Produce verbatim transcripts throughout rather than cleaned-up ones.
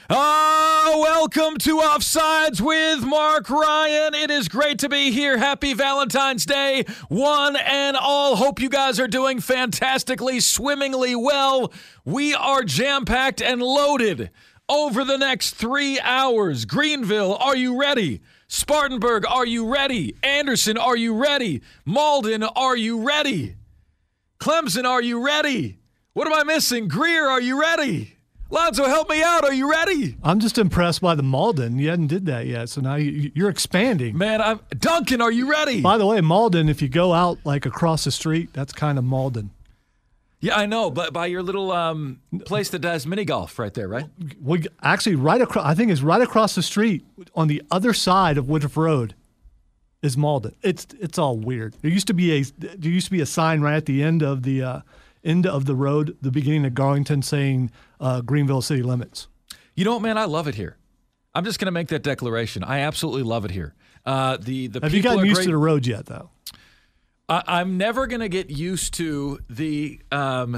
Ah, welcome to Offsides with Mark Ryan. It is great to be here. Happy Valentine's Day, one and all. Hope you guys are doing fantastically, swimmingly well. We are jam-packed and loaded over the next three hours. Greenville, are you ready? Spartanburg, are you ready? Anderson, are you ready? Malden, are you ready? Clemson, are you ready? What am I missing? Greer, are you ready? Lonzo, help me out. Are you ready? I'm just impressed by the Malden. You hadn't did that yet, so now you, you're expanding. Man, I'm Duncan, are you ready? By the way, Malden, if you go out like across the street, that's kind of Malden. Yeah, I know, but by your little um, place that does mini golf right there, right? We actually right across. I think it's right across the street on the other side of Woodruff Road is Malden. It's it's all weird. There used to be a there used to be a sign right at the end of the uh, end of the road, the beginning of Garlington, saying uh, Greenville city limits. You know what, man? I love it here. I'm just going to make that declaration. I absolutely love it here. Uh, the the have people you gotten are used great. to the road yet, though? I, I'm never going to get used to the um,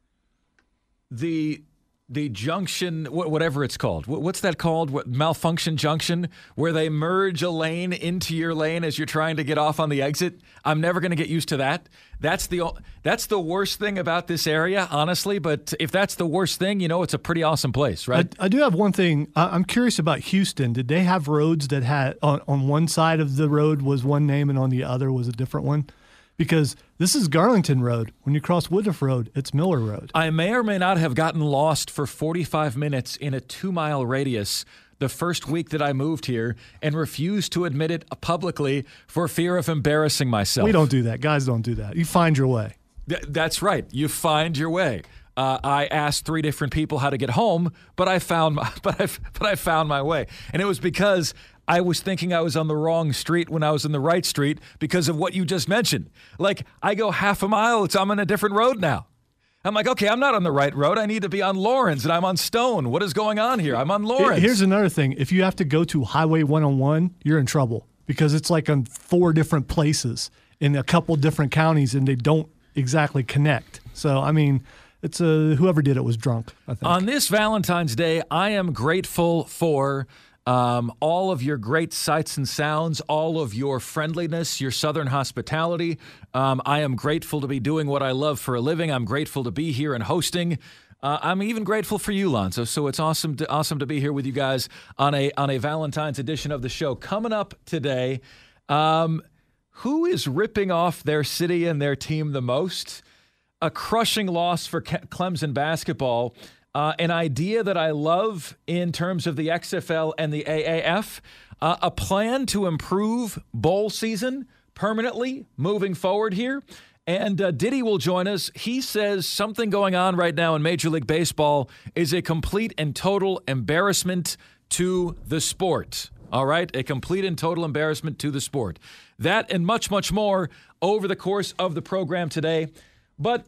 the the junction, wh- whatever it's called. Wh- What's that called? What, malfunction junction, where they merge a lane into your lane as you're trying to get off on the exit. I'm never going to get used to that. That's the o- that's the worst thing about this area, honestly. But if that's the worst thing, you know, it's a pretty awesome place, right? I, I do have one thing. I, I'm curious about Houston. Did they have roads that had on, on one side of the road was one name and on the other was a different one? Because this is Garlington Road. When you cross Woodruff Road, it's Miller Road. I may or may not have gotten lost for forty-five minutes in a two-mile radius the first week that I moved here and refused to admit it publicly for fear of embarrassing myself. We don't do that. Guys don't do that. You find your way. Th- that's right. You find your way. Uh, I asked three different people how to get home, but I found my, but I but I found my way, and it was because I was thinking I was on the wrong street when I was in the right street because of what you just mentioned. Like, I go half a mile, it's I'm on a different road now. I'm like, okay, I'm not on the right road. I need to be on Lawrence, and I'm on Stone. What is going on here? I'm on Lawrence. Here's another thing. If you have to go to Highway one oh one, you're in trouble because it's like on four different places in a couple different counties, and they don't exactly connect. So, I mean, it's a, whoever did it was drunk, I think. On this Valentine's Day, I am grateful for Um, all of your great sights and sounds, all of your friendliness, your Southern hospitality. Um, I am grateful to be doing what I love for a living. I'm grateful to be here and hosting. Uh, I'm even grateful for you, Lonzo. So it's awesome to, awesome to be here with you guys on a on a Valentine's edition of the show. Coming up today, um, who is ripping off their city and their team the most? A crushing loss for Clemson basketball. Uh, an idea that I love in terms of the X F L and the A A F, uh, a plan to improve bowl season permanently moving forward here. And uh, Diddy will join us. He says something going on right now in Major League Baseball is a complete and total embarrassment to the sport. All right? A complete and total embarrassment to the sport. That and much, much more over the course of the program today. But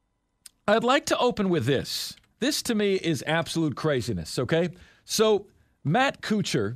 I'd like to open with this. This, to me, is absolute craziness, okay? So Matt Kuchar,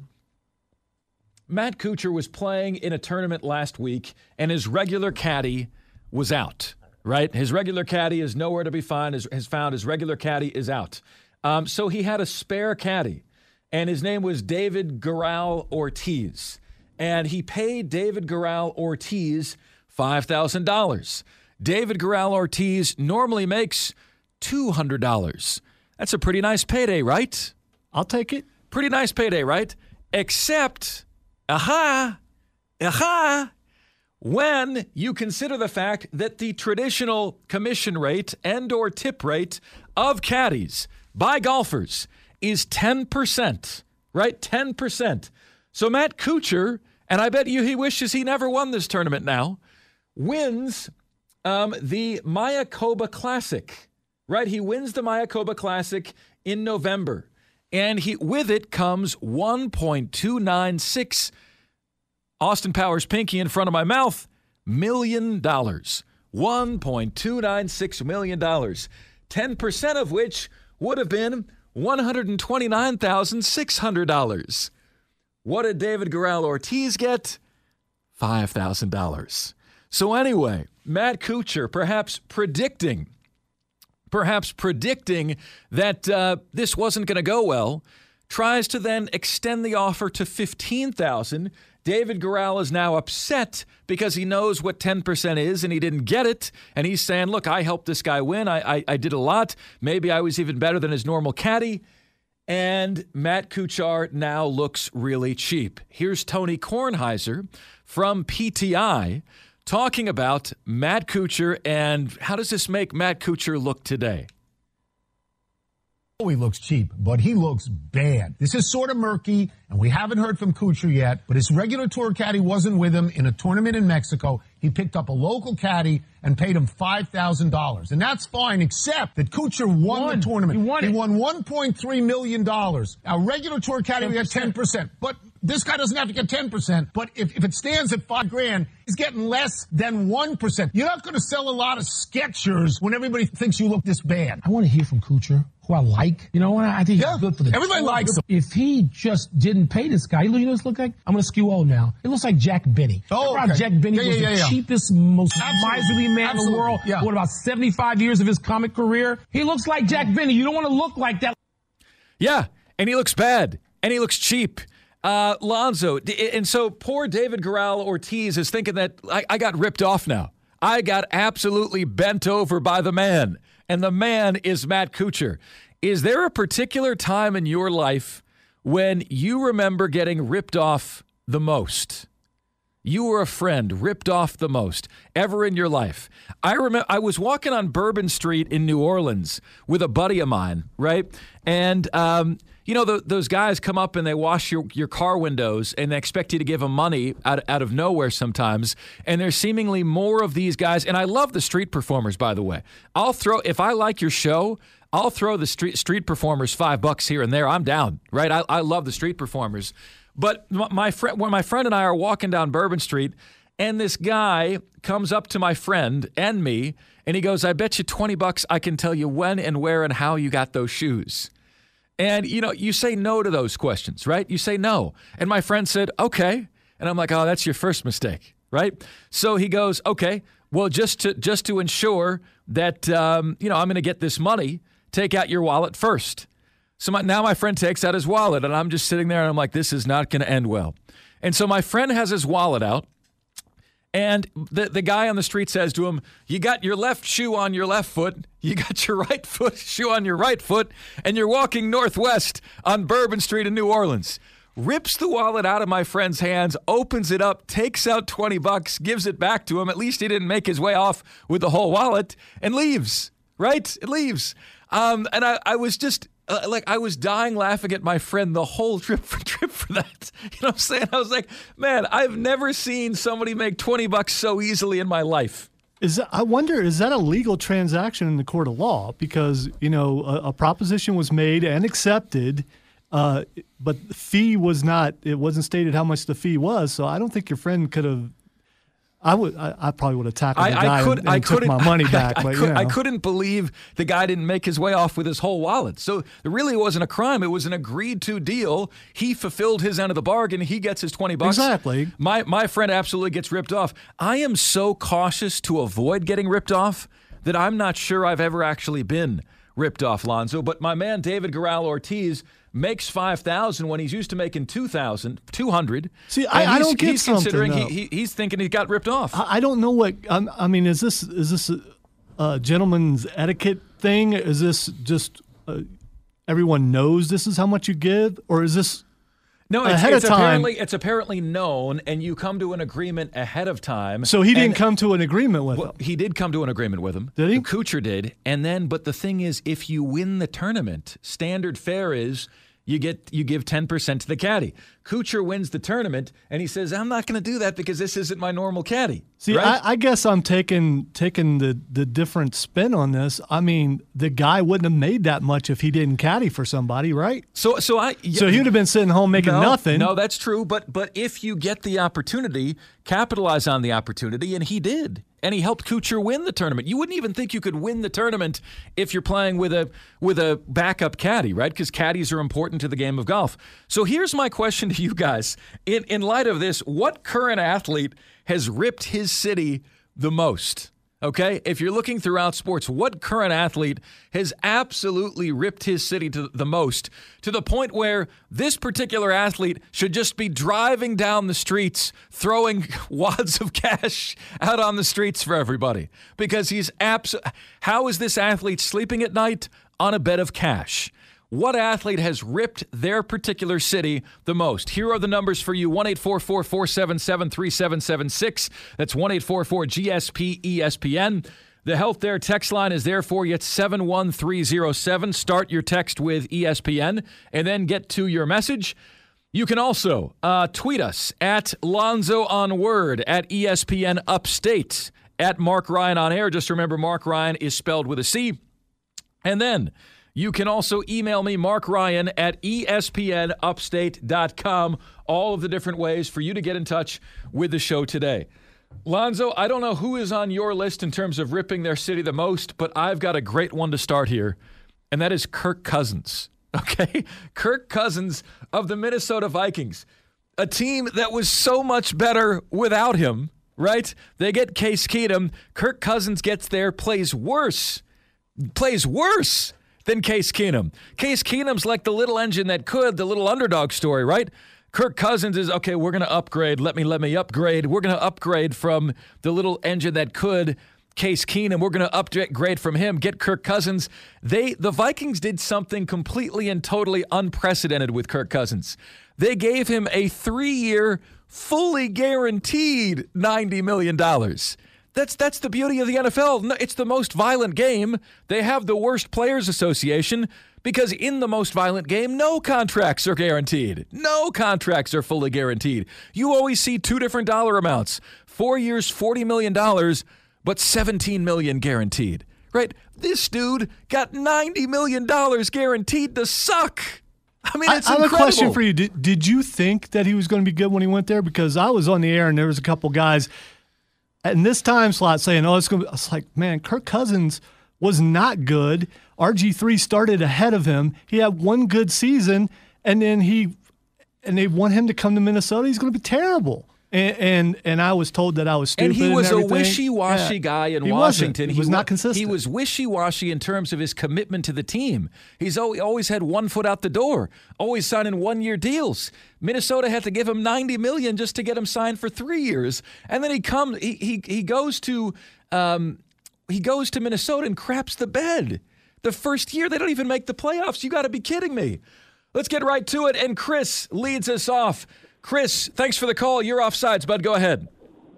Matt Kuchar was playing in a tournament last week, and his regular caddy was out, right? His regular caddy is nowhere to be found. His, his found. His regular caddy is out. Um, so he had a spare caddy, and his name was David Guerral Ortiz. And he paid David Guerral Ortiz five thousand dollars. David Guerral Ortiz normally makes two hundred dollars. That's a pretty nice payday, right? I'll take it. Pretty nice payday, right? Except, aha, aha, when you consider the fact that the traditional commission rate and or tip rate of caddies by golfers is ten percent, right? ten percent. So Matt Kuchar, and I bet you he wishes he never won this tournament now, wins um, the Mayakoba Classic. Right, he wins the Mayakoba Classic in November, and he with it comes one point two nine six, Austin Powers pinky in front of my mouth, million dollars. one point two nine six million dollars. ten percent of which would have been one hundred twenty-nine thousand six hundred dollars. What did David Guerral Ortiz get? five thousand dollars. So anyway, Matt Kuchar perhaps predicting Perhaps predicting that uh, this wasn't going to go well, tries to then extend the offer to fifteen thousand dollars. David Gural is now upset because he knows what ten percent is and he didn't get it. And he's saying, look, I helped this guy win. I, I, I did a lot. Maybe I was even better than his normal caddy. And Matt Kuchar now looks really cheap. Here's Tony Kornheiser from P T I talking about Matt Kuchar and how does this make Matt Kuchar look today? He looks cheap, but he looks bad. This is sort of murky, and we haven't heard from Kuchar yet, but his regular tour caddy wasn't with him in a tournament in Mexico. He picked up a local caddy and paid him five thousand dollars. And that's fine, except that Kuchar won, won. the tournament. He won, he won one point three million dollars. Our regular tour caddy, we got ten percent. But this guy doesn't have to get ten percent. But if, if it stands at five grand, he's getting less than one percent. You're not going to sell a lot of Skechers when everybody thinks you look this bad. I want to hear from Kuchar, who I like. You know, I think he's yeah, good for the everybody tour. likes him. If he just didn't pay this guy, you know what this look like? I'm going to skew old now. It looks like Jack Benny. Oh, Remember okay. how Jack Benny yeah, was yeah, the yeah, cheapest, most Absolutely. miserly man Absolutely. in the world? Yeah. What, about seventy-five years of his comic career? He looks like Jack Benny. You don't want to look like that. Yeah, and he looks bad, and he looks cheap. Uh, Lonzo, and so poor David Gural Ortiz is thinking that I, I got ripped off now. I got absolutely bent over by the man, and the man is Matt Kuchar. Is there a particular time in your life when you remember getting ripped off the most? You were a friend ripped off the most ever in your life. I remember I was walking on Bourbon Street in New Orleans with a buddy of mine, right? And, um, you know, the, those guys come up and they wash your, your car windows and they expect you to give them money out, out of nowhere sometimes. And there's seemingly more of these guys. And I love the street performers, by the way. I'll throw, if I like your show, I'll throw the street street performers five bucks here and there. I'm down, right? I, I love the street performers. But my friend, when my friend and I are walking down Bourbon Street, and this guy comes up to my friend and me, and he goes, I bet you twenty bucks I can tell you when and where and how you got those shoes. And, you know, you say no to those questions, right? You say no. And my friend said, okay. And I'm like, oh, that's your first mistake, right? So he goes, okay, well, just to just to ensure that, um, you know, I'm going to get this money, take out your wallet first. So my, now my friend takes out his wallet, and I'm just sitting there, and I'm like, this is not going to end well. And so my friend has his wallet out, and the, the guy on the street says to him, you got your left shoe on your left foot, you got your right foot shoe on your right foot, and you're walking northwest on Bourbon Street in New Orleans. Rips the wallet out of my friend's hands, opens it up, takes out twenty bucks, gives it back to him. At least he didn't make his way off with the whole wallet, and leaves, right? It leaves. Um, and I, I was just... Uh, like, I was dying laughing at my friend the whole trip for, trip for that. You know what I'm saying? I was like, man, I've never seen somebody make twenty bucks so easily in my life. Is that, I wonder, is that a legal transaction in the court of law? Because, you know, a, a proposition was made and accepted, uh, but the fee was not, it wasn't stated how much the fee was. So I don't think your friend could have. I would. I, I probably would have tackled I, the guy I could, and, and I took my money back. I, I, but, could, you know. I couldn't believe the guy didn't make his way off with his whole wallet. So it really wasn't a crime. It was an agreed-to deal. He fulfilled his end of the bargain. He gets his twenty bucks. Exactly. My my friend absolutely gets ripped off. I am so cautious to avoid getting ripped off that I'm not sure I've ever actually been ripped off, Lonzo. But my man David Gural Ortiz makes five thousand when he's used to making two thousand, two hundred. See, I, I don't get he's something. Considering though. he, he, he's thinking he got ripped off. I, I don't know what. Um, I mean, is this is this a, a gentleman's etiquette thing? Is this just uh, everyone knows this is how much you give, or is this no? It's, ahead it's of time? Apparently, it's apparently known, and you come to an agreement ahead of time. So he didn't and, come to an agreement with well, him. He did come to an agreement with him. Did he? Kuchar did, and then. But the thing is, if you win the tournament, standard fare is. You get you give ten percent to the caddy. Kuchar wins the tournament, and he says, I'm not going to do that because this isn't my normal caddy. See, right? I, I guess I'm taking taking the, the different spin on this. I mean, the guy wouldn't have made that much if he didn't caddy for somebody, right? So so I yeah, So he would have been sitting home making no, nothing. No, that's true. But but if you get the opportunity, capitalize on the opportunity, and he did. And he helped Kuchar win the tournament. You wouldn't even think you could win the tournament if you're playing with a with a backup caddy, right? Because caddies are important to the game of golf. So here's my question to you guys. In in light of this, what current athlete has ripped his city the most? Okay, if you're looking throughout sports, what current athlete has absolutely ripped his city to the most, to the point where this particular athlete should just be driving down the streets, throwing wads of cash out on the streets for everybody? Because he's abs- how is this athlete sleeping at night? On a bed of cash. What athlete has ripped their particular city the most? Here are the numbers for you. one eight four four, four seven seven, three seven seven six. That's one eight four four G S P E S P N. The Health There text line is there for you. It's seven one three zero seven. Start your text with E S P N and then get to your message. You can also uh, tweet us at Lonzo on Word, at E S P N Upstate, at Mark Ryan on Air. Just remember, Mark Ryan is spelled with a C. And then you can also email me, Mark Ryan, at E S P N upstate dot com. All of the different ways for you to get in touch with the show today. Lonzo, I don't know who is on your list in terms of ripping their city the most, but I've got a great one to start here, and that is Kirk Cousins. Okay? Kirk Cousins of the Minnesota Vikings, a team that was so much better without him, right? They get Case Keenum. Kirk Cousins gets there, plays worse, plays worse than Case Keenum. Case Keenum's like the little engine that could, the little underdog story, right? Kirk Cousins is, okay, we're going to upgrade. Let me, let me upgrade. We're going to upgrade from the little engine that could, Case Keenum. We're going to upgrade from him, get Kirk Cousins. They, the Vikings did something completely and totally unprecedented with Kirk Cousins. They gave him a three-year, fully guaranteed ninety million dollars. That's that's the beauty of the N F L. It's the most violent game. They have the worst players association because in the most violent game, no contracts are guaranteed. No contracts are fully guaranteed. You always see two different dollar amounts. Four years, forty million dollars, but seventeen million dollars guaranteed. Right? This dude got ninety million dollars guaranteed to suck. I mean, it's I, I have incredible. a question for you. Did, did you think that he was going to be good when he went there? Because I was on the air and there was a couple guys in this time slot saying, oh, it's going to be, I was like, man, Kirk Cousins was not good. R G three started ahead of him. He had one good season, and then he, and they want him to come to Minnesota. He's going to be terrible. And, and and I was told that I was stupid. And he was and a wishy-washy yeah. guy in he Washington. Wasn't. He was he not wa- consistent. He was wishy-washy in terms of his commitment to the team. He's always, always had one foot out the door, always signing one-year deals. Minnesota had to give him ninety million dollars just to get him signed for three years. And then he comes, he he, he goes to um, he goes to Minnesota and craps the bed. The first year, they don't even make the playoffs. You got to be kidding me. Let's get right to it. And Chris leads us off. Chris, thanks for the call. You're offsides, bud. Go ahead.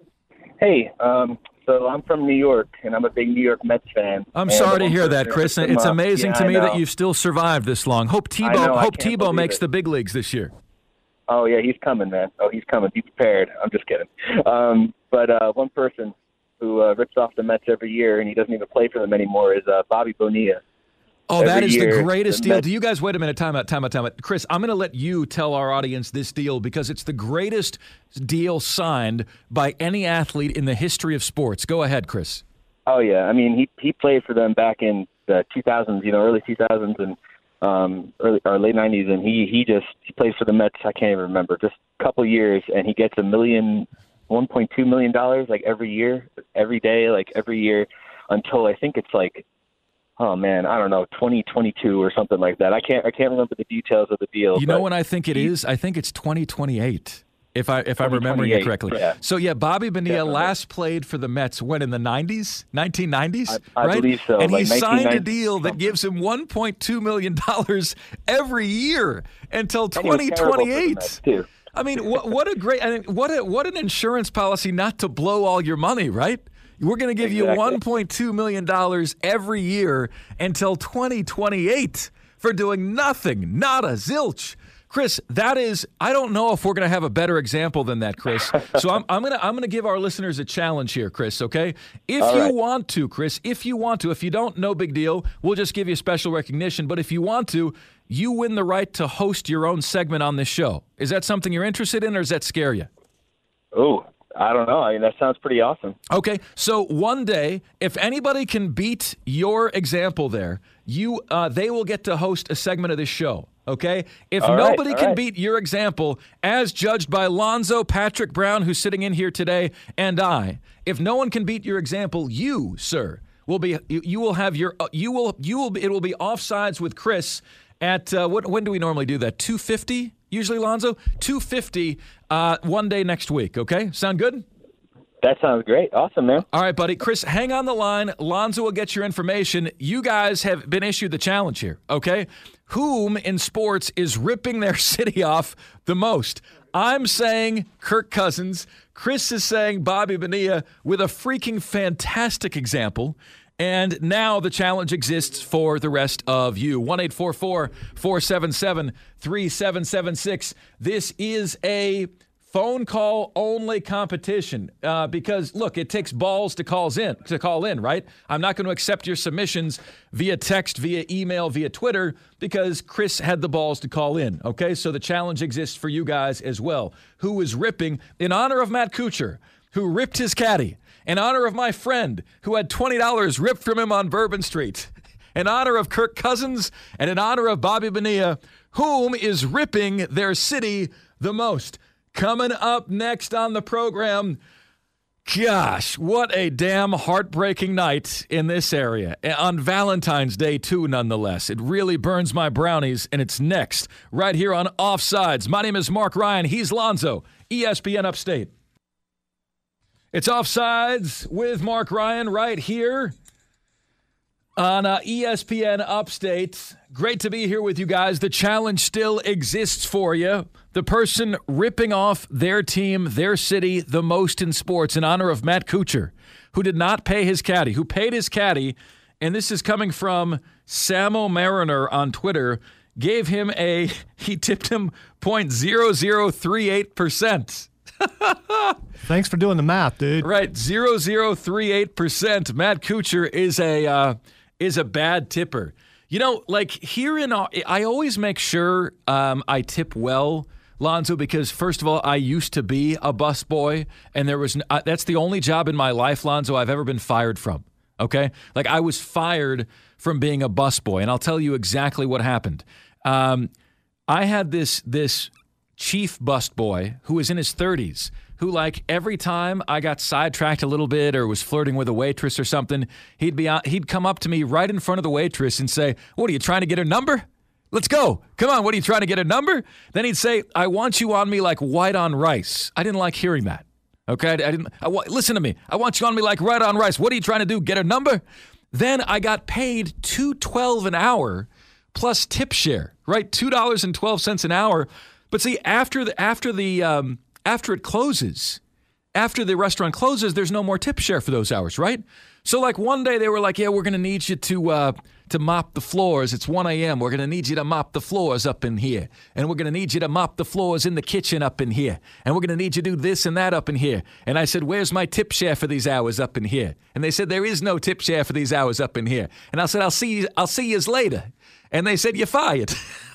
Hey, um, so I'm from New York, and I'm a big New York Mets fan. I'm and sorry to hear that, Chris. It's uh, amazing yeah, to me I know. that you've still survived this long. Hope I Tebow, know, I hope can't Tebow believe makes it. the big leagues this year. Oh, yeah, he's coming, man. Oh, he's coming. Be prepared. I'm just kidding. Um, but uh, one person who uh, rips off the Mets every year, and he doesn't even play for them anymore, is uh, Bobby Bonilla. Oh, that Every is year, the greatest the deal. Mets- Do you guys, wait a minute, time out, time out, time out. Chris, I'm going to let you tell our audience this deal because it's the greatest deal signed by any athlete in the history of sports. Go ahead, Chris. Oh, yeah. I mean, he he played for them back in the two thousands, you know, early two thousands and um, early or late nineties, and he, he just he plays for the Mets, I can't even remember, just a couple years, and he gets a million, one point two million dollars like every year, every day, like every year until I think it's like, oh man, I don't know, twenty twenty-two or something like that. I can't I can't remember the details of the deal. You know when I think it is? I think it's twenty twenty-eight. If I if I'm remembering it correctly. Yeah. So yeah, Bobby Bonilla Definitely. last played for the Mets when in the nineties, nineteen nineties, I, I right? believe so. And like he signed a nineteen ninety deal that something. gives him one point two million dollars every year until And he was twenty terrible for the twenty-eight. Mets, too. I mean, what what a great I mean, what a, what an insurance policy not to blow all your money, right? We're going to give you Exactly. one point two million dollars every year until twenty twenty-eight for doing nothing, not a zilch. Chris, that is, I don't know if we're going to have a better example than that, Chris. So I'm, I'm going to I'm going to give our listeners a challenge here, Chris, okay? If All you right. want to, Chris, if you want to, if you don't, no big deal. We'll just give you special recognition. But if you want to, you win the right to host your own segment on this show. Is that something you're interested in, or does that scare you? Oh, I don't know. I mean, that sounds pretty awesome. Okay, so one day, if anybody can beat your example there, you uh, they will get to host a segment of this show. Okay? If All right, nobody all can right. beat your example, as judged by Lonzo, Patrick Brown, who's sitting in here today, and I, if no one can beat your example, you, sir, will be you, you will have your uh, you will you will be, it will be offsides with Chris at uh, what when do we normally do that? two fifty usually, Lonzo? two fifty uh, one day next week, okay? Sound good? That sounds great. Awesome, man. All right, buddy. Chris, hang on the line. Lonzo will get your information. You guys have been issued the challenge here, okay? Whom in sports is ripping their city off the most? I'm saying Kirk Cousins. Chris is saying Bobby Bonilla with a freaking fantastic example. And now the challenge exists for the rest of you. one eight four four, four seven seven, three seven seven six. This is a phone call only competition uh, because, look, it takes balls to calls in to call in, right? I'm not going to accept your submissions via text, via email, via Twitter because Chris had the balls to call in, okay? So the challenge exists for you guys as well. Who is ripping, in honor of Matt Kuchar, who ripped his caddy, in honor of my friend who had twenty dollars ripped from him on Bourbon Street, in honor of Kirk Cousins, and in honor of Bobby Bonilla, whom is ripping their city the most? Coming up next on the program, gosh, what a damn heartbreaking night in this area. On Valentine's Day, too, nonetheless. It really burns my brownies, and it's next, right here on Offsides. My name is Mark Ryan. He's Lonzo, E S P N Upstate. It's Offsides with Mark Ryan right here on uh, E S P N Upstate. Great to be here with you guys. The challenge still exists for you. The person ripping off their team, their city, the most in sports in honor of Matt Kuchar, who did not pay his caddy, who paid his caddy, and this is coming from Samo Mariner on Twitter, gave him a, he tipped him zero point zero zero three eight percent. Thanks for doing the math, dude. Right, zero point zero three eight percent. Matt Kuchar is a uh, is a bad tipper. You know, like here in, I always make sure um, I tip well, Lonzo, because first of all, I used to be a busboy, and there was uh, that's the only job in my life, Lonzo, I've ever been fired from. Okay, like I was fired from being a busboy, and I'll tell you exactly what happened. Um, I had this this chief busboy who was in his thirties. Who, like, every time I got sidetracked a little bit or was flirting with a waitress or something, he'd be out, he'd come up to me right in front of the waitress and say, "What, are you trying to get her number? Let's go. Come on, what, are you trying to get her number?" Then he'd say, "I want you on me like white on rice." I didn't like hearing that, okay? I didn't. I wa- listen to me. I want you on me like white on rice. What are you trying to do, get her number? Then I got paid two dollars and twelve cents an hour plus tip share, right? two dollars and twelve cents an hour. But see, after the, after the, um, After it closes, after the restaurant closes, there's no more tip share for those hours, right? So like one day they were like, "Yeah, we're going to need you to uh, to mop the floors. It's one a.m. We're going to need you to mop the floors up in here. And we're going to need you to mop the floors in the kitchen up in here. And we're going to need you to do this and that up in here." And I said, "Where's my tip share for these hours up in here?" And they said, "There is no tip share for these hours up in here." And I said, I'll see you, I'll see yous later. And they said, "You're fired."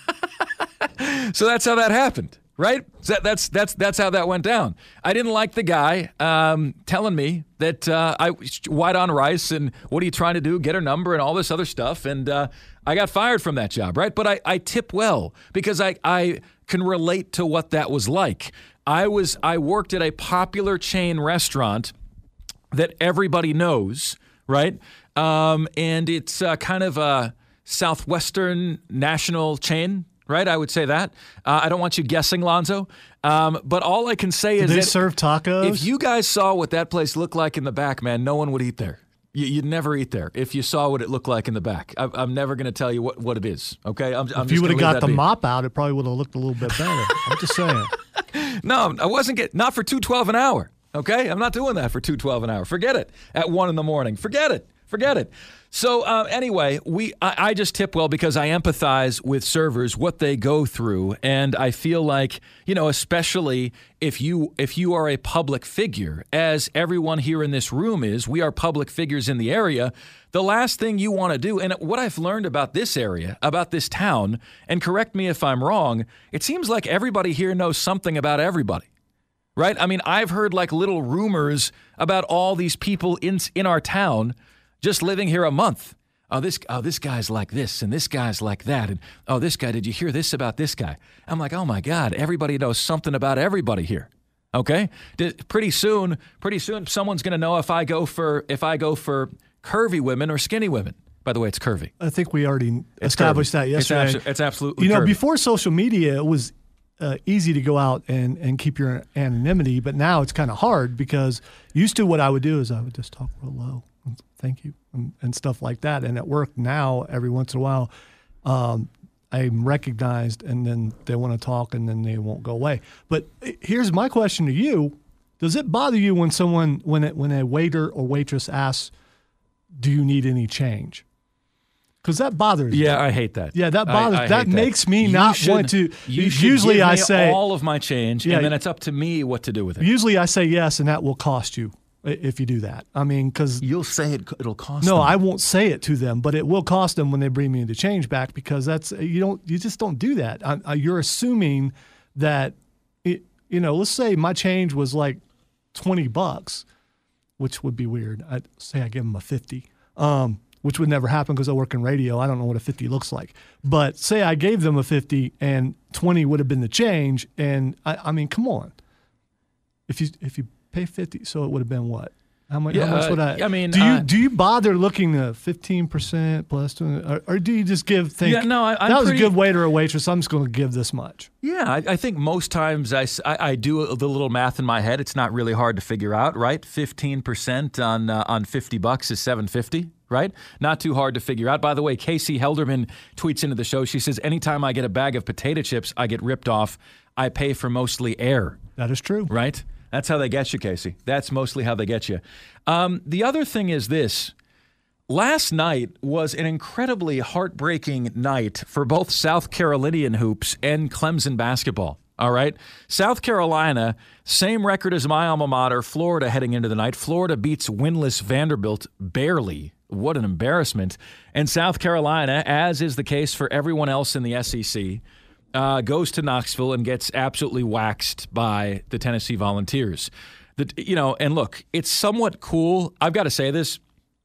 So that's how that happened. Right? So that's that's that's how that went down. I didn't like the guy um, telling me that uh, I white on rice and what are you trying to do? Get her number and all this other stuff. And uh, I got fired from that job, right? But I, I tip well because I, I can relate to what that was like. I was I worked at a popular chain restaurant that everybody knows, right? Um, and it's uh, kind of a Southwestern national chain. Right, I would say that. Uh, I don't want you guessing, Lonzo. Um, but all I can say Do is they that serve tacos? if you guys saw what that place looked like in the back, man, no one would eat there. You, you'd never eat there if you saw what it looked like in the back. I, I'm never going to tell you what, what it is. Okay, I'm, I'm if you would have got the be. mop out, it probably would have looked a little bit better. I'm just saying. No, I wasn't getting not for two twelve an hour. Okay, I'm not doing that for two twelve an hour. Forget it. At one in the morning. Forget it. Forget it. So uh, anyway, we I, I just tip well because I empathize with servers, what they go through, and I feel like, you know, especially if you if you are a public figure, as everyone here in this room is, we are public figures in the area. The last thing you want to do, and what I've learned about this area, about this town, and correct me if I'm wrong, it seems like everybody here knows something about everybody. Right? I mean, I've heard like little rumors about all these people in in our town just living here a month. oh, this oh, this guy's like this, and this guy's like that, and oh, this guy, did you hear this about this guy? I'm like, oh my God, everybody knows something about everybody here. Okay, pretty soon, pretty soon, someone's going to know if I go for if I go for curvy women or skinny women. By the way, it's curvy. I think we already It's established curvy. that yesterday. It's, abso- it's absolutely. You know, curvy. before social media, it was uh, easy to go out and, and keep your anonymity, but now it's kind of hard because used to what I would do is I would just talk real low, thank you, and, and stuff like that. And at work now, every once in a while, um, I'm recognized, and then they want to talk, and then they won't go away. But here's my question to you: does it bother you when someone, when it, when a waiter or waitress asks, "Do you need any change?" Because that bothers me. Yeah, I hate that. Yeah, that bothers. I, I that hate makes that. me You not should, want to. You should usually, give I me say all of my change, Yeah, and then it's up to me what to do with it. Usually, I say yes, and that will cost you if you do that. I mean, because You'll say it, it'll cost. no, them. I won't say it to them, but it will cost them when they bring me the change back because that's you don't you just don't do that. I, I, you're assuming that it, you know. Let's say my change was like twenty bucks, which would be weird. I'd say I give them a fifty. Um, which would never happen because I work in radio. I don't know what a fifty looks like. But say I gave them a fifty and twenty would have been the change. And I, I mean, come on. If you if you pay fifty, so it would have been what? How much, Yeah, how much would I? I mean, do you uh, do you bother looking at fifteen percent plus, twenty, or, or do you just give? Think, Yeah, no, I- I'm that was pretty- a good waiter or waitress. I'm just going to give this much. Yeah, I, I think most times I, s- I- I do the little math in my head. It's not really hard to figure out, right? Fifteen percent on uh, on fifty bucks is seven fifty. Right? Not too hard to figure out. By the way, Casey Helderman tweets into the show. She says, anytime I get a bag of potato chips, I get ripped off. I pay for mostly air. That is true. Right? That's how they get you, Casey. That's mostly how they get you. Um, the other thing is this. Last night was an incredibly heartbreaking night for both South Carolinian hoops and Clemson basketball. All right. South Carolina, same record as my alma mater, Florida, heading into the night. Florida beats winless Vanderbilt barely. What an embarrassment. And South Carolina, as is the case for everyone else in the S E C, uh, goes to Knoxville and gets absolutely waxed by the Tennessee Volunteers. The, you know, and look, it's somewhat cool. I've got to say this.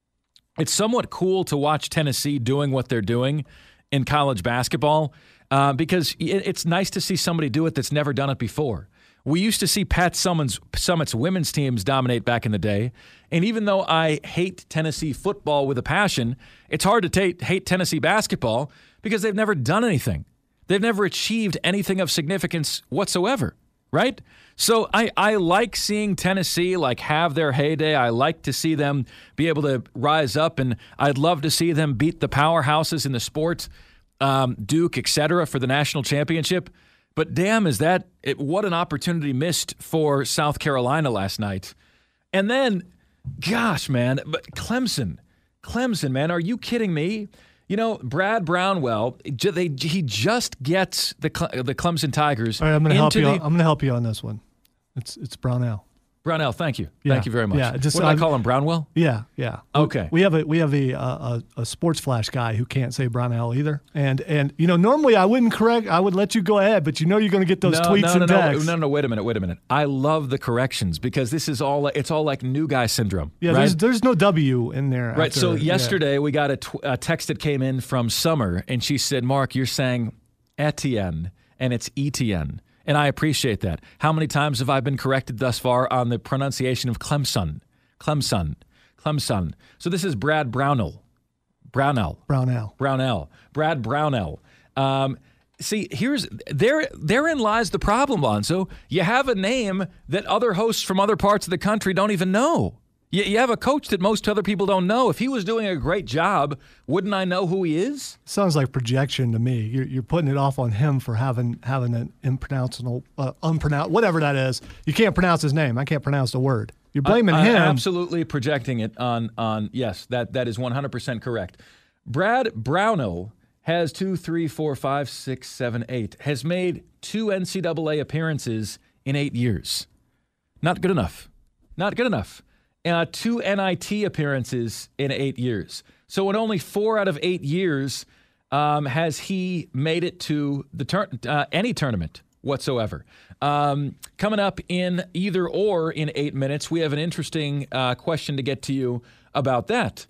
It's somewhat cool to watch Tennessee doing what they're doing in college basketball uh, because it, it's nice to see somebody do it that's never done it before. We used to see Pat Summitt's, Summit's women's teams dominate back in the day. And even though I hate Tennessee football with a passion, it's hard to ta- hate Tennessee basketball because they've never done anything. They've never achieved anything of significance whatsoever, right? So I, I like seeing Tennessee like have their heyday. I like to see them be able to rise up, and I'd love to see them beat the powerhouses in the sport, um, Duke, et cetera, for the national championship. But damn, is that it, what an opportunity missed for South Carolina last night. And then, gosh, man, but Clemson, Clemson, man, are you kidding me? You know, Brad Brownwell, they, he just gets the the Clemson Tigers. All right, I'm going to help you. the, On, I'm going to help you on this one. It's it's Brownell. Brownell, thank you, Yeah, thank you very much. yeah, just- what do I I'm- call him, Brownwell? Yeah, yeah. Okay. We have a we have a a, a sports flash guy who can't say Brownell either, and and you know normally I wouldn't correct. I would let you go ahead, but you know you're going to get those no, tweets no, and no, no, texts. no, no, wait a minute, wait a minute. I love the corrections because this is all, it's all like new guy syndrome. Yeah, right? there's there's no W in there. Right. after- So yeah. yesterday we got a, tw- a text that came in from Summer, and she said, "Mark, you're saying Etienne, and it's Etienne." And I appreciate that. How many times have I been corrected thus far on the pronunciation of Clemson? Clemson. Clemson. So this is Brad Brownell. Brownell. Brownell. Brownell. Brad Brownell. Um, see, here's there. Therein lies the problem, Lonzo. You have a name that other hosts from other parts of the country don't even know. You, you have a coach that most other people don't know. If he was doing a great job, wouldn't I know who he is? Sounds like projection to me. You're, you're putting it off on him for having having an impronounceable, uh, unpronounce whatever that is. You can't pronounce his name. I can't pronounce the word. You're blaming I, him. I'm absolutely projecting it on on. Yes, that that is one hundred percent correct. Brad Brownell has two, three, four, five, six, seven, eight. Has made two N C double A appearances in eight years. Not good enough. Not good enough. Uh, two N I T appearances in eight years. So in only four out of eight years um, has he made it to the tur- uh, any tournament whatsoever. Um, coming up in either or in eight minutes, we have an interesting uh, question to get to you about that.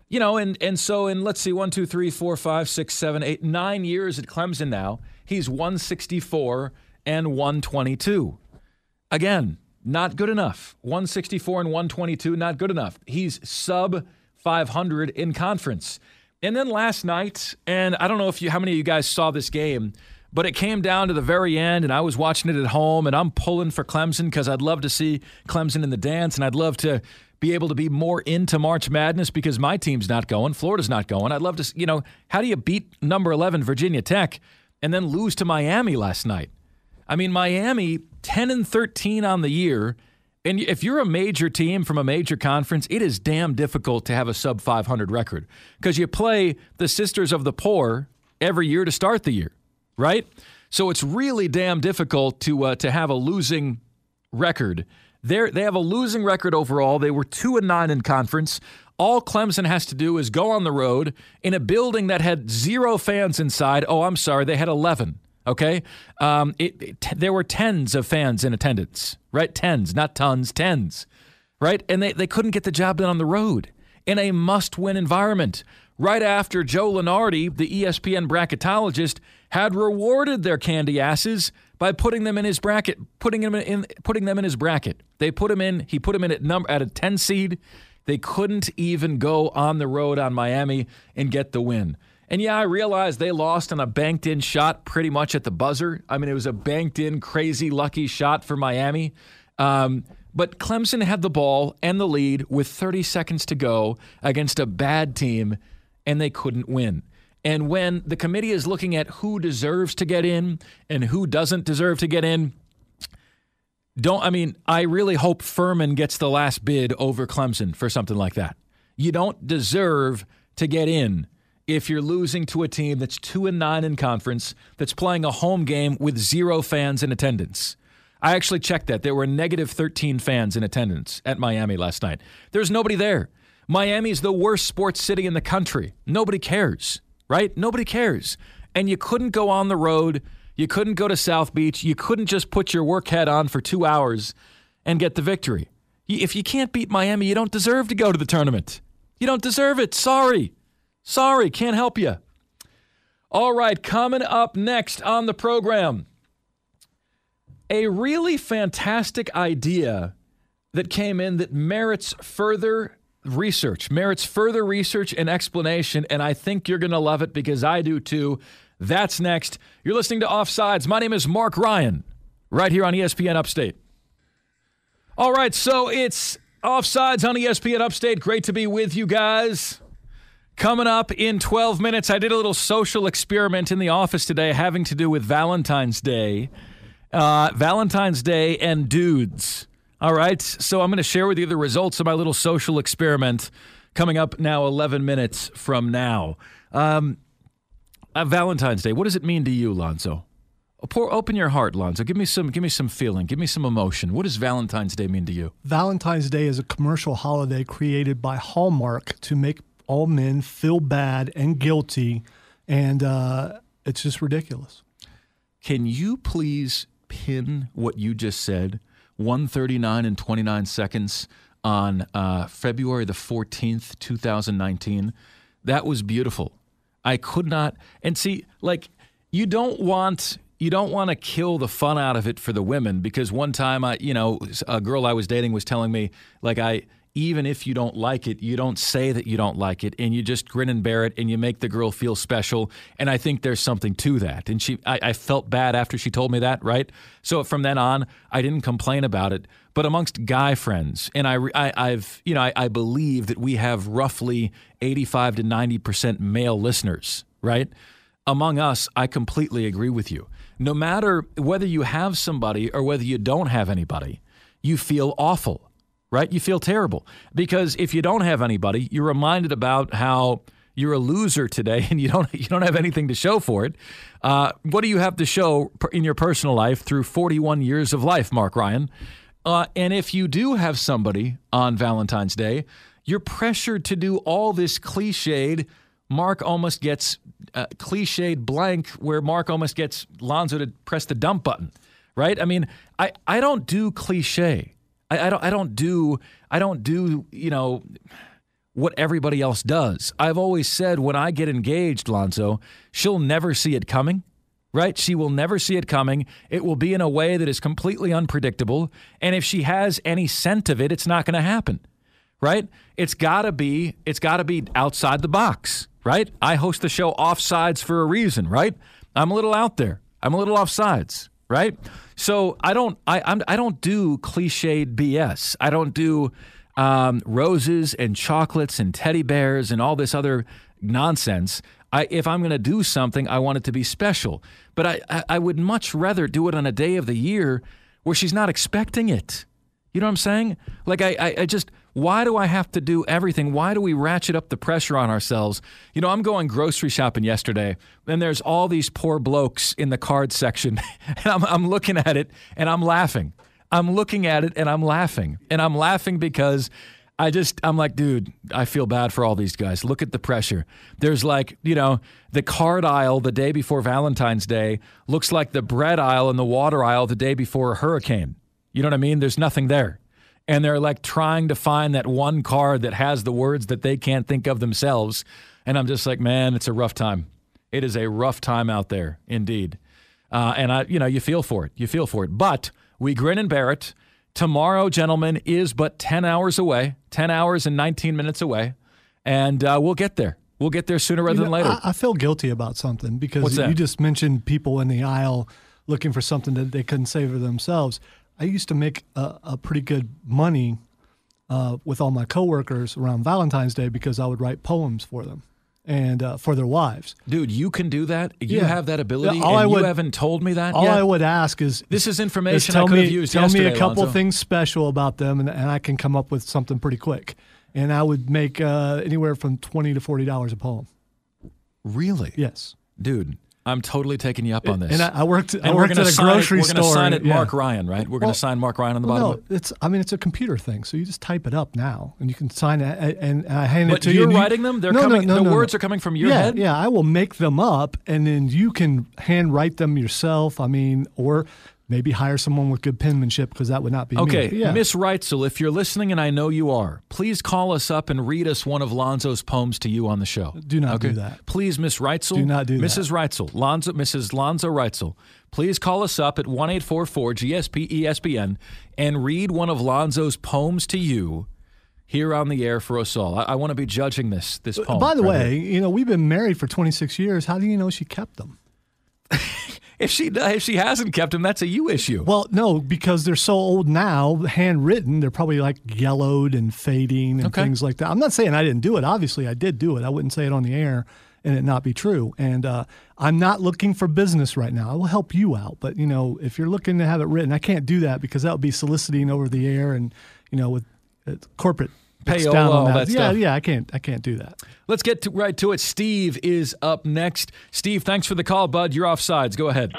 You know, and, and so in, let's see, one, two, three, four, five, six, seven, eight, nine years at Clemson now, he's one sixty-four and one twenty-two. Again, not good enough. one sixty-four and one twenty-two, not good enough. He's sub five hundred in conference. And then last night, and I don't know if you, how many of you guys saw this game, but it came down to the very end, and I was watching it at home, and I'm pulling for Clemson because I'd love to see Clemson in the dance, and I'd love to be able to be more into March Madness because my team's not going, Florida's not going. I'd love to, you know, how do you beat number eleven Virginia Tech and then lose to Miami last night? I mean, Miami, ten and thirteen on the year, and if you're a major team from a major conference, it is damn difficult to have a sub five hundred record because you play the Sisters of the Poor every year to start the year, right? So it's really damn difficult to uh, to have a losing record. They're, they have a losing record overall. They were two and nine in conference. All Clemson has to do is go on the road in a building that had zero fans inside. Oh, I'm sorry, they had eleven. Okay, um, it, it, there were tens of fans in attendance, right? Tens, not tons, tens, right? And they, they couldn't get the job done on the road in a must-win environment. Right after Joe Lunardi, the E S P N bracketologist, had rewarded their candy asses by putting them in his bracket, putting them in, putting them in his bracket. They put him in. He put him in at number at a ten seed. They couldn't even go on the road on Miami and get the win. And yeah, I realized they lost on a banked-in shot pretty much at the buzzer. I mean, it was a banked-in, crazy, lucky shot for Miami. Um, but Clemson had the ball and the lead with thirty seconds to go against a bad team, and they couldn't win. And when the committee is looking at who deserves to get in and who doesn't deserve to get in, don't I mean, I really hope Furman gets the last bid over Clemson for something like that. You don't deserve to get in if you're losing to a team that's two and nine in conference, that's playing a home game with zero fans in attendance. I actually checked that. There were negative thirteen fans in attendance at Miami last night. There's nobody there. Miami's the worst sports city in the country. Nobody cares, right? Nobody cares. And you couldn't go on the road. You couldn't go to South Beach. You couldn't just put your work hat on for two hours and get the victory. If you can't beat Miami, you don't deserve to go to the tournament. You don't deserve it. Sorry. Sorry, can't help you. All right, coming up next on the program, a really fantastic idea that came in that merits further research, merits further research and explanation, and I think you're going to love it because I do too. That's next. You're listening to Offsides. My name is Mark Ryan, right here on E S P N Upstate. All right, so it's Offsides on E S P N Upstate. Great to be with you guys. Coming up in twelve minutes, I did a little social experiment in the office today having to do with Valentine's Day. Uh, Valentine's Day and dudes. All right, so I'm going to share with you the results of my little social experiment coming up now eleven minutes from now. Um, uh, Valentine's Day, what does it mean to you, Lonzo? Pour, open your heart, Lonzo. Give me some give me some feeling. Give me some emotion. What does Valentine's Day mean to you? Valentine's Day is a commercial holiday created by Hallmark to make all men feel bad and guilty, and uh, it's just ridiculous. Can you please pin what you just said, one thirty-nine and twenty-nine seconds on uh, February the fourteenth, two thousand nineteen? That was beautiful. I could not, and see, like, you don't want... You don't want to kill the fun out of it for the women because one time, I, you know, a girl I was dating was telling me, like, I, even if you don't like it, you don't say that you don't like it, and you just grin and bear it, and you make the girl feel special. And I think there's something to that. And she, I, I felt bad after she told me that, right? So from then on, I didn't complain about it. But amongst guy friends, and I, I I've, you know, I, I believe that we have roughly eighty-five to ninety percent male listeners, right? Among us, I completely agree with you. No matter whether you have somebody or whether you don't have anybody, you feel awful, right? You feel terrible because if you don't have anybody, you're reminded about how you're a loser today and you don't you don't have anything to show for it. Uh, what do you have to show in your personal life through forty-one years of life, Mark Ryan? Uh, and if you do have somebody on Valentine's Day, you're pressured to do all this cliched. Mark almost gets uh, cliched blank where Mark almost gets Lonzo to press the dump button, right? I mean, I, I don't do cliche. I, I don't I don't do I don't do you know what everybody else does. I've always said when I get engaged, Lonzo, she'll never see it coming, right? She will never see it coming. It will be in a way that is completely unpredictable. And if she has any scent of it, it's not going to happen, right? It's got to be, it's got to be outside the box, right? I host the show Offsides for a reason, right? I'm a little out there. I'm a little offsides, right? So I don't, I, I'm, I don't do cliched B S. I don't do Um, roses and chocolates and teddy bears and all this other nonsense. I, if I'm going to do something, I want it to be special. But I, I, I would much rather do it on a day of the year where she's not expecting it. You know what I'm saying? Like, I, I, I just, why do I have to do everything? Why do we ratchet up the pressure on ourselves? You know, I'm going grocery shopping yesterday, and there's all these poor blokes in the card section, and I'm, I'm looking at it, and I'm laughing. I'm looking at it and I'm laughing. And I'm laughing because I just, I'm like, dude, I feel bad for all these guys. Look at the pressure. There's like, you know, the card aisle the day before Valentine's Day looks like the bread aisle and the water aisle the day before a hurricane. You know what I mean? There's nothing there. And they're like trying to find that one card that has the words that they can't think of themselves. And I'm just like, man, it's a rough time. It is a rough time out there, indeed. Uh, and I, you know, you feel for it. You feel for it. But we grin and bear it. Tomorrow, gentlemen, is but ten hours away, ten hours and nineteen minutes away, and uh, we'll get there. We'll get there sooner rather you know, than later. I, I feel guilty about something because What's that? You just mentioned people in the aisle looking for something that they couldn't save for themselves. I used to make a, a pretty good money uh, with all my coworkers around Valentine's Day because I would write poems for them and uh, for their wives. Dude, you can do that? You Yeah. have that ability, Yeah, all and I would- you haven't told me that All yet? I would ask is This is is information tell I could me, have used tell yesterday, me a couple Alonzo. things special about them, and, and I can come up with something pretty quick. And I would make uh, anywhere from twenty to forty dollars a poem. Really? Yes. Dude, I'm totally taking you up on this. And I, I worked. I And we're worked gonna at a sign grocery it, We're going to store. sign it yeah. Mark Ryan, right? We're going Well, to sign Mark Ryan on the Well, bottom. no, it's. I mean, it's a computer thing, so you just type it up now, and you can sign it, and, and I hand But it to you're you. and you- writing them? They're no, coming- No, no, the no, words no. are coming from your yeah, head? Yeah, I will make them up, and then you can handwrite them yourself. I mean, or maybe hire someone with good penmanship because that would not be me. Okay, But yeah. Miss Reitzel, if you're listening, and I know you are, please call us up and read us one of Lonzo's poems to you on the show. Do not okay? do that. Please, Miss Reitzel. Do not do that. Missus Reitzel, Lonzo, Missus Lonzo Reitzel, please call us up at one eight four four G S P E S P N and read one of Lonzo's poems to you here on the air for us all. I, I want to be judging this this poem. By the right way, here. you know, we've been married for twenty-six years. How do you know she kept them? if she if she hasn't kept him, that's a you issue. Well, no, because they're so old now, handwritten, they're probably like yellowed and fading and Okay. things like that. I'm not saying I didn't do it. Obviously, I did do it. I wouldn't say it on the air and it not be true. And uh, I'm not looking for business right now. I will help you out. But, you know, if you're looking to have it written, I can't do that because that would be soliciting over the air and, you know, with uh, corporate looks Payola, down on all that yeah, stuff. Yeah, I can't, I can't do that. Let's get to, right to it. Steve is up next. Steve, thanks for the call, bud. You're offsides. Go ahead.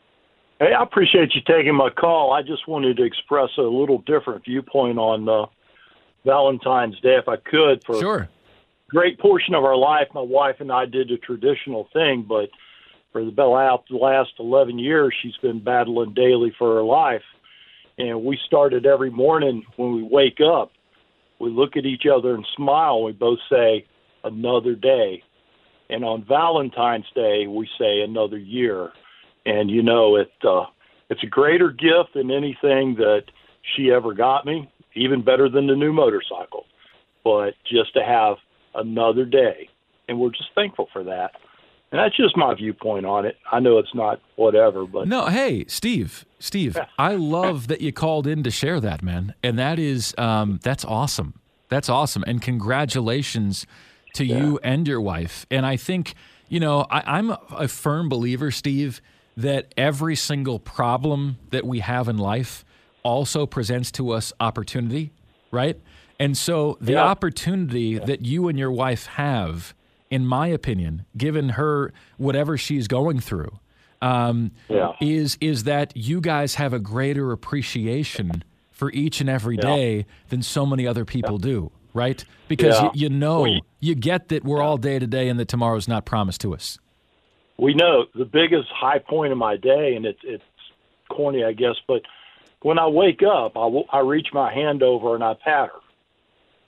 Hey, I appreciate you taking my call. I just wanted to express a little different viewpoint on uh, Valentine's Day, if I could. For Sure. a great portion of our life, my wife and I did the traditional thing, but for the last eleven years, she's been battling daily for her life. And we started every morning when we wake up, we look at each other and smile. We both say, another day. And on Valentine's Day, we say another year. And, you know, it uh, it's a greater gift than anything that she ever got me, even better than the new motorcycle. But just to have another day, and we're just thankful for that. And that's just my viewpoint on it. I know it's not whatever, but No, hey, Steve, Steve, I love that you called in to share that, man. And that is, um, that's awesome. That's awesome. And congratulations to Yeah. you and your wife. And I think, you know, I, I'm a firm believer, Steve, that every single problem that we have in life also presents to us opportunity, right? And so the Yeah. opportunity that you and your wife have, in my opinion, given her whatever she's going through, um, Yeah. is is that you guys have a greater appreciation for each and every Yeah. day than so many other people do, right? Because Yeah. you, you know, We- you get that we're all day to day and that tomorrow's not promised to us. we know the biggest high point of my day, and it's it's corny, I guess, but when I wake up, I, w- I reach my hand over and I pat her.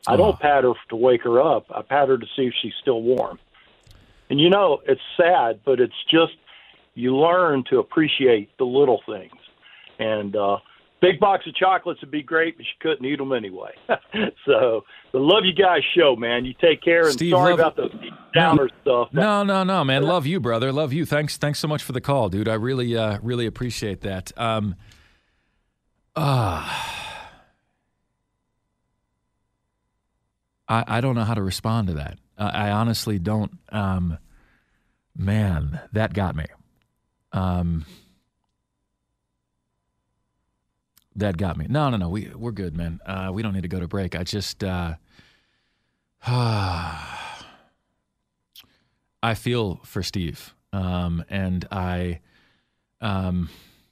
I don't pat her to wake her up. I pat her to see if she's still warm. And, you know, it's sad, but it's just you learn to appreciate the little things. And uh, big box of chocolates would be great, but you couldn't eat them anyway. So the Love You Guys show, man. You take care. And Steve, sorry love, about the downer no, stuff. No, no, no, man. Love you, brother. Love you. Thanks Thanks so much for the call, dude. I really, uh, really appreciate that. Um, uh, I, I don't know how to respond to that. Uh, I honestly don't. Um, man, that got me. Um, that got me. No, no, no. We we're good, man. Uh, we don't need to go to break. I just, uh, I feel for Steve, um, and I, um,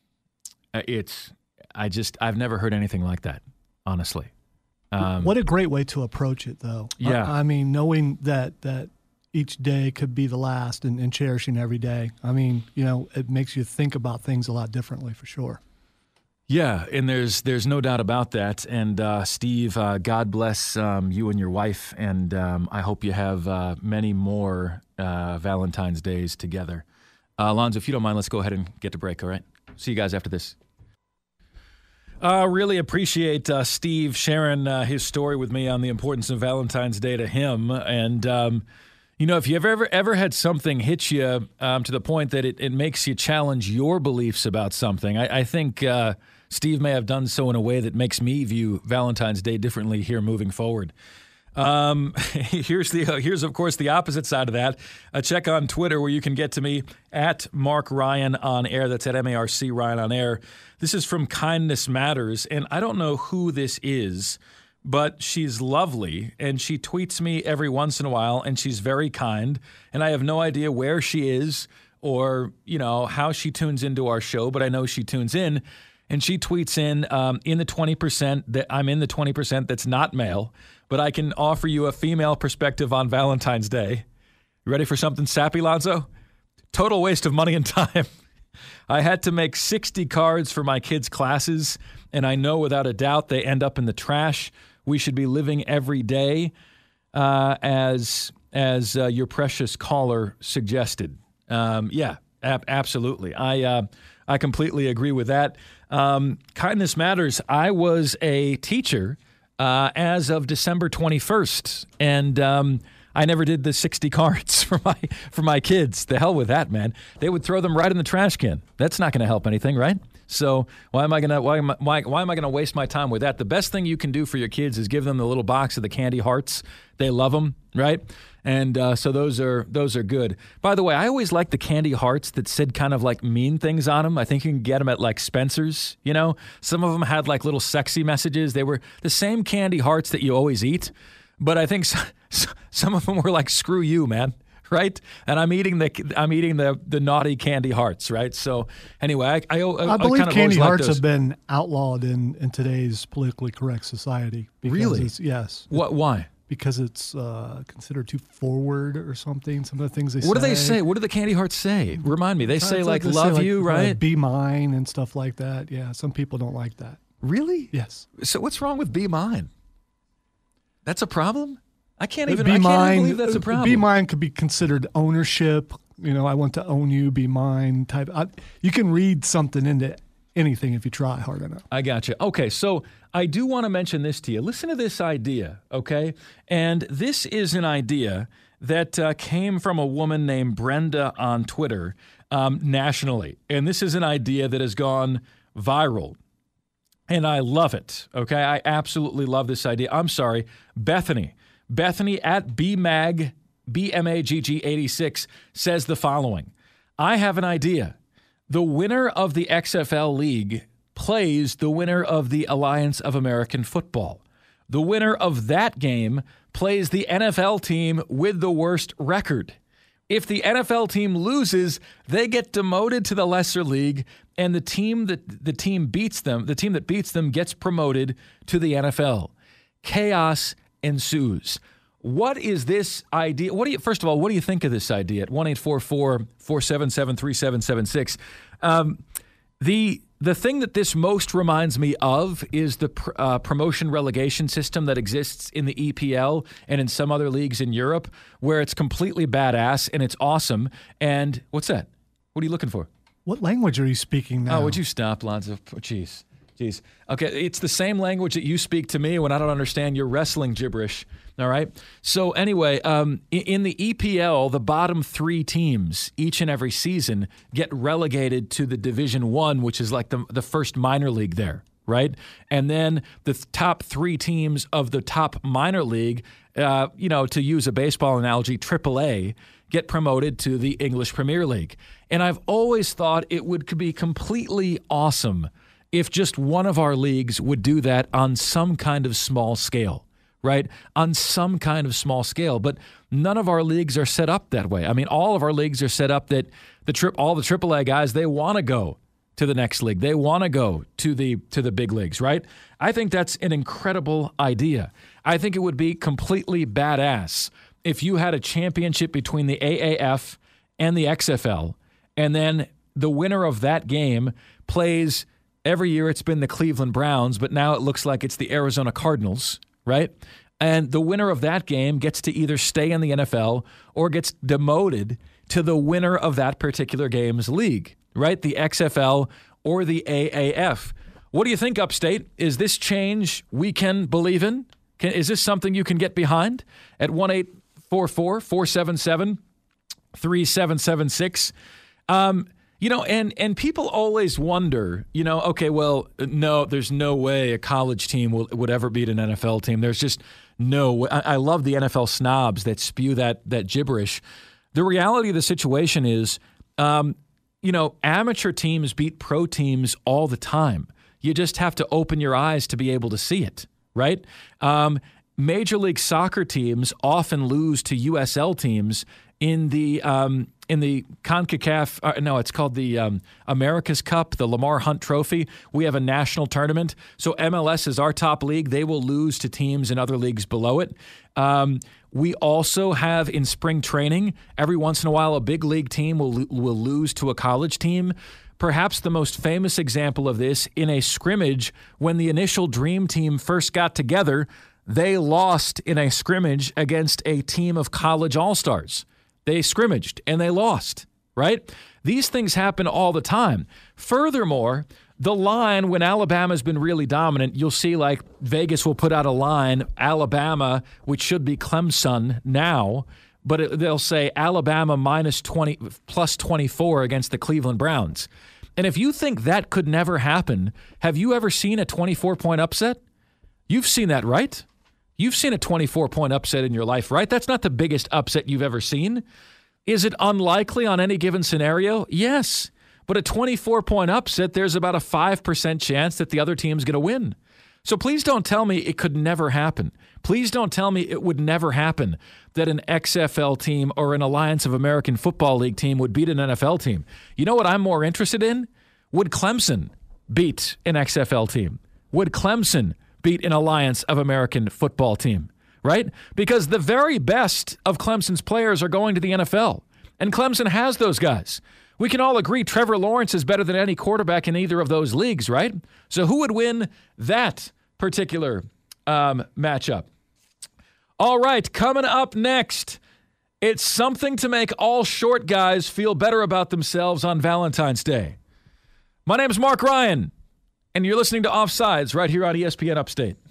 it's. I just. I've never heard anything like that. Honestly. Um, what a great way to approach it, though. Yeah. I, I mean, knowing that that each day could be the last and, and cherishing every day. I mean, you know, it makes you think about things a lot differently for sure. Yeah, and there's there's no doubt about that. And uh, Steve, uh, God bless um, you and your wife, and um, I hope you have uh, many more uh, Valentine's Days together. Uh, Alonzo, if you don't mind, let's go ahead and get to break, all right? See you guys after this. I uh, really appreciate uh, Steve sharing uh, his story with me on the importance of Valentine's Day to him. And, um, you know, if you've ever, ever had something hit you um, to the point that it, it makes you challenge your beliefs about something, I, I think uh, Steve may have done so in a way that makes me view Valentine's Day differently here moving forward. Um, here's the here's of course the opposite side of that. A check on Twitter where you can get to me at Mark Ryan on air. That's at M A R C Ryan on air. This is from Kindness Matters, and I don't know who this is, but she's lovely, and she tweets me every once in a while, and she's very kind, and I have no idea where she is or you know how she tunes into our show, but I know she tunes in, and she tweets in um, in the twenty percent that I'm in the twenty percent that's not male. But I can offer you a female perspective on Valentine's Day. You ready for something sappy, Lonzo? Total waste of money and time. I had to make sixty cards for my kids' classes, and I know without a doubt they end up in the trash. We should be living every day, uh, as as uh, your precious caller suggested. Um, yeah, ab- absolutely. I uh, I completely agree with that. Um, Kindness Matters. I was a teacher Uh, as of December twenty-first, and um, I never did the sixty cards for my for my kids. The hell with that, man. They would throw them right in the trash can. That's not going to help anything, right? So why am I gonna why am I, why, why am I gonna waste my time with that? The best thing you can do for your kids is give them the little box of the candy hearts. They love them, right? And uh, so those are those are good. By the way, I always liked the candy hearts that said kind of like mean things on them. I think you can get them at like Spencer's, you know? Some of them had like little sexy messages. They were the same candy hearts that you always eat, but I think some of them were like, screw you, man, right? And I'm eating the I'm eating the the naughty candy hearts, right? So anyway, I I, I, I believe I kind of candy hearts those. have been outlawed in, in today's politically correct society. Really? It's, yes. What? Why? Because it's uh, considered too forward or something. Some of the things they what say. What do they say? What do the candy hearts say? Remind me. They say It's like, they love say, like, you, uh, right? Be mine and stuff like that. Yeah, some people don't like that. Really? Yes. So what's wrong with be mine? That's a problem? I can't even, be I can't mine, even believe that's a problem. Be mine could be considered ownership. You know, I want to own you, be mine type. I, you can read something into anything if you try hard enough. I gotcha. Okay, so I do want to mention this to you. Listen to this idea, okay? And this is an idea that uh, came from a woman named Brenda on Twitter um, nationally. And this is an idea that has gone viral. And I love it, okay? I absolutely love this idea. I'm sorry, Bethany. Bethany at BMAG, B M A G G eighty-six says the following. I have an idea. The winner of the X F L League plays the winner of the Alliance of American Football. The winner of that game plays the N F L team with the worst record. If the N F L team loses, they get demoted to the lesser league, and the team that the team beats them, the team that beats them gets promoted to the N F L. Chaos ensues. What is this idea? What do you, first of all, what do you think of this idea at one eight four four, four seven seven, three seven seven six? Um, the the thing that this most reminds me of is the pr- uh, promotion relegation system that exists in the E P L and in some other leagues in Europe, where it's completely badass and it's awesome. And what's that? What are you looking for? What language are you speaking now? Oh, would you stop, Lonzo? Oh, jeez. Jeez. Okay, it's the same language that you speak to me when I don't understand your wrestling gibberish. All right? So anyway, um, in the E P L, the bottom three teams each and every season get relegated to the Division One, which is like the, the first minor league there, right? And then the th- top three teams of the top minor league, uh, you know, to use a baseball analogy, triple A, get promoted to the English Premier League. And I've always thought it would be completely awesome if just one of our leagues would do that on some kind of small scale, right? On some kind of small scale. But none of our leagues are set up that way. I mean, all of our leagues are set up that the trip, all the triple A guys, they want to go to the next league. They want to go to the to the big leagues, right? I think that's an incredible idea. I think it would be completely badass if you had a championship between the A A F and the X F L, and then the winner of that game plays. Every year it's been the Cleveland Browns, but now it looks like it's the Arizona Cardinals, right? And the winner of that game gets to either stay in the N F L or gets demoted to the winner of that particular game's league, right? The X F L or the A A F. What do you think, Upstate? Is this change we can believe in? Can, is this something you can get behind? At one eight four four, four seven seven, three seven seven six. Um You know, and, and people always wonder, you know, okay, well, no, there's no way a college team will, would ever beat an N F L team. There's just no way. I, I love the N F L snobs that spew that that gibberish. The reality of the situation is, um, you know, amateur teams beat pro teams all the time. You just have to open your eyes to be able to see it, right? Um, Major League Soccer teams often lose to U S L teams in the um, in the CONCACAF. Uh, no, it's called the um, America's Cup, the Lamar Hunt Trophy. We have a national tournament, so M L S is our top league. They will lose to teams in other leagues below it. Um, we also have in spring training, every once in a while, a big league team will will lose to a college team. Perhaps the most famous example of this in a scrimmage when the initial Dream Team first got together. They lost in a scrimmage against a team of college all-stars. They scrimmaged and they lost, right? These things happen all the time. Furthermore, the line, when Alabama's been really dominant, you'll see like Vegas will put out a line, Alabama, which should be Clemson now, but it, they'll say Alabama minus twenty, plus twenty-four against the Cleveland Browns. And if you think that could never happen, have you ever seen a twenty-four point upset? You've seen that, right? You've seen a twenty-four point upset in your life, right? That's not the biggest upset you've ever seen. Is it unlikely on any given scenario? Yes. But a twenty-four point upset, there's about a five percent chance that the other team's going to win. So please don't tell me it could never happen. Please don't tell me it would never happen that an X F L team or an Alliance of American Football League team would beat an N F L team. You know what I'm more interested in? Would Clemson beat an X F L team? Would Clemson beat an Alliance of American Football team, right? Because the very best of Clemson's players are going to the N F L, and Clemson has those guys. We can all agree Trevor Lawrence is better than any quarterback in either of those leagues, right? So who would win that particular um, matchup? All right, coming up next, it's something to make all short guys feel better about themselves on Valentine's Day. My name is Mark Ryan, and you're listening to Offsides right here on E S P N Upstate.